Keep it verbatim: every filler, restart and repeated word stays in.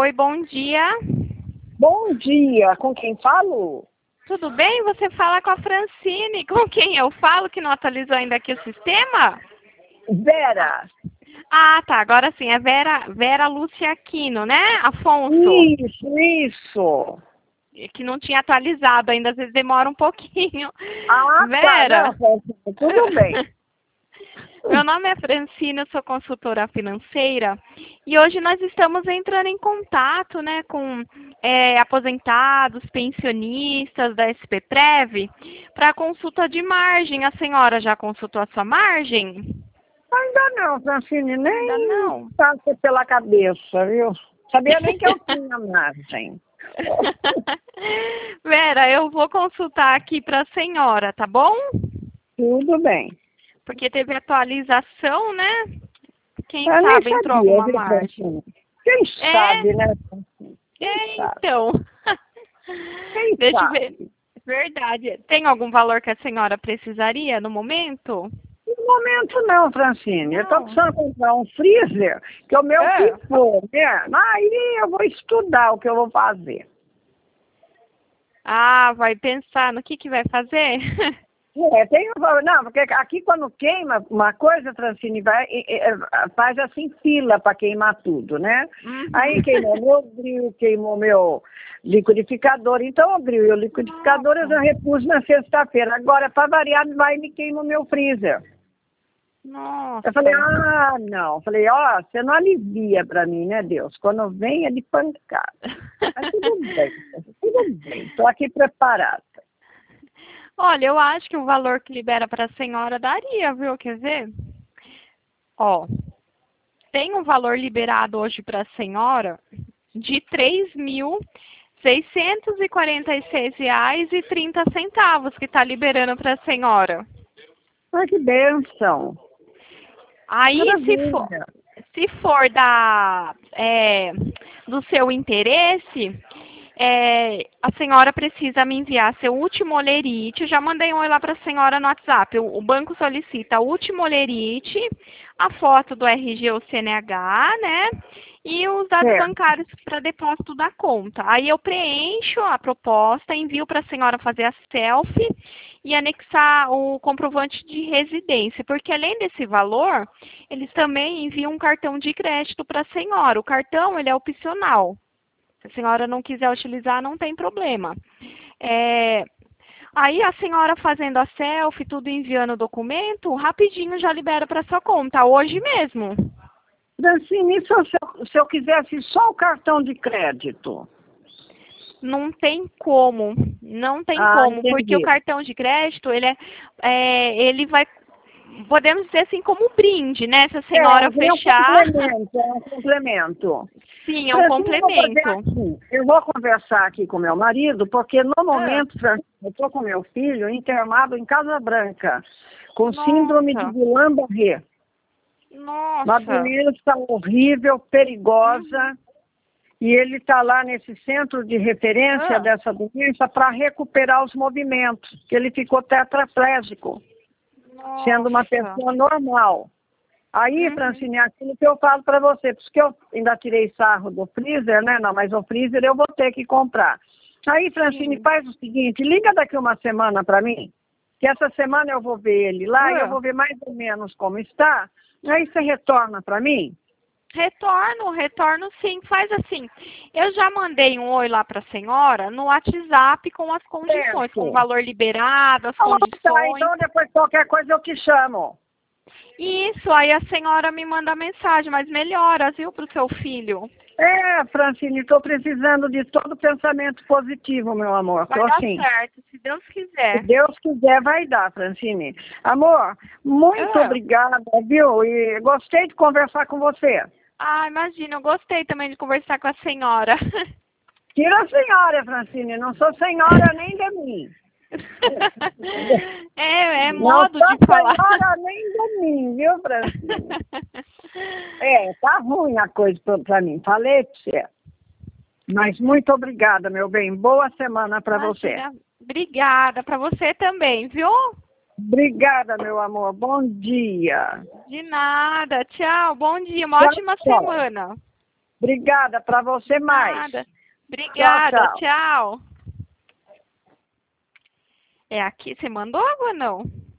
Oi, bom dia. Bom dia, com quem falo? Tudo bem? Você fala com a Francine. Com quem eu falo que não atualizou ainda aqui o sistema? Vera. Ah, tá. Agora sim. É Vera, Vera Lúcia Aquino, né? Afonso. Isso, isso. Que não tinha atualizado ainda. Às vezes demora um pouquinho. Ah, Vera. tá. Não, tudo bem. Meu nome é Francine, eu sou consultora financeira e hoje nós estamos entrando em contato, né, com é, aposentados, pensionistas da S P Prev para consulta de margem. A senhora já consultou a sua margem? Ainda não, Francine, nem Ainda não. passa pela cabeça, viu? Sabia nem que eu tinha margem. Vera, eu vou consultar aqui para a senhora, tá bom? Tudo bem. Porque teve atualização, né? Quem Eu sabe nem entrou sabia, alguma viu, margem. Francine? Quem É. sabe, né, Francine? Quem É, sabe? então. Quem Deixa eu sabe? ver. Verdade. Tem algum valor que a senhora precisaria no momento? No momento não, Francine. Eu estou Não. precisando comprar um freezer, que é o meu É. ficou, né? Aí eu vou estudar o que eu vou fazer. Ah, vai pensar no que que vai fazer? É, tem um valor. Não, porque aqui quando queima uma coisa, Francine, vai, é, é, faz assim fila para queimar tudo, né? Uhum. Aí queimou meu grill, queimou meu liquidificador. Então o grill e o liquidificador eu já repus na sexta-feira. Agora, para variar, vai e me queima o meu freezer. Nossa. Eu falei, ah, não. Falei, ó, você não alivia para mim, né, Deus? Quando vem é de pancada. Mas tudo bem, tudo bem. Estou aqui preparada. Olha, eu acho que o valor que libera para a senhora daria, viu? Quer ver? Ó, tem um valor liberado hoje para a senhora de três mil seiscentos e quarenta e seis reais e trinta centavos que está liberando para a senhora. Ai, que bênção. Aí, se for, Maravilha. se for da, é, do seu interesse, é, a senhora precisa me enviar seu último olerite. Eu já mandei um oi lá para a senhora no WhatsApp. O, o banco solicita o último olerite, a foto do R G ou C N H, né? E os dados É. bancários para depósito da conta. Aí eu preencho a proposta, envio para a senhora fazer a selfie e anexar o comprovante de residência, porque além desse valor, eles também enviam um cartão de crédito para a senhora. O cartão, ele é opcional. Se a senhora não quiser utilizar, não tem problema. É, aí a senhora fazendo a selfie, tudo enviando o documento, rapidinho já libera para sua conta, hoje mesmo. Francine, se eu, se eu- se eu quisesse só o cartão de crédito? Não tem como, não tem Ah, como, porque o entendi. cartão de crédito, ele, é, é, ele vai, podemos dizer assim, como brinde, né? Se a É, senhora é um fechar, complemento, é um complemento. sim, é um Francine, eu vou fazer complemento. assim. Eu vou conversar aqui com meu marido, porque no Ah, momento, Francine, eu estou com meu filho internado em Casa Branca, com síndrome de nossa, Guillain-Barré. Uma nossa. doença horrível, perigosa. Uhum. E ele está lá nesse centro de referência Ah, dessa doença para recuperar os movimentos, que ele ficou tetraplégico, sendo uma nossa. pessoa normal. Aí, Uhum. Francine, é aquilo que eu falo para você, porque eu ainda tirei sarro do freezer, né? Não, mas o freezer eu vou ter que comprar. Aí, Francine, Sim. faz o seguinte, liga daqui uma semana para mim, que essa semana eu vou ver ele lá e eu Ah, vou ver mais ou menos como está. Aí você retorna para mim? retorno, retorno sim. Faz assim. Eu já mandei um oi lá para a senhora no WhatsApp com as condições, com o Certo. valor liberado, as Ah, tá, condições. então depois qualquer coisa eu te chamo. Isso, aí a senhora me manda mensagem, mas melhora, viu, para o seu filho. É, Francine, estou precisando de todo pensamento positivo, meu amor. Vai Estou dar assim. certo, se Deus Se quiser. Deus quiser, vai dar, Francine. Amor, muito Ah, obrigada, viu? E gostei de conversar com você. ah, imagina, eu gostei também de conversar com a senhora. Tira a senhora, Francine, não sou senhora nem de mim. É, é Não modo de sou falar. senhora nem de mim, viu, Francine? É, tá ruim a coisa para mim. Falei pra você. Mas muito obrigada, meu bem. Boa semana para você. Imagina, obrigada para você também, viu? Obrigada, meu amor. Bom dia. De nada, tchau, bom dia, uma Tchau, ótima tchau. semana. Obrigada, para você mais. Nada. Obrigada, Tchau, tchau. tchau. É aqui, você mandou água ou não?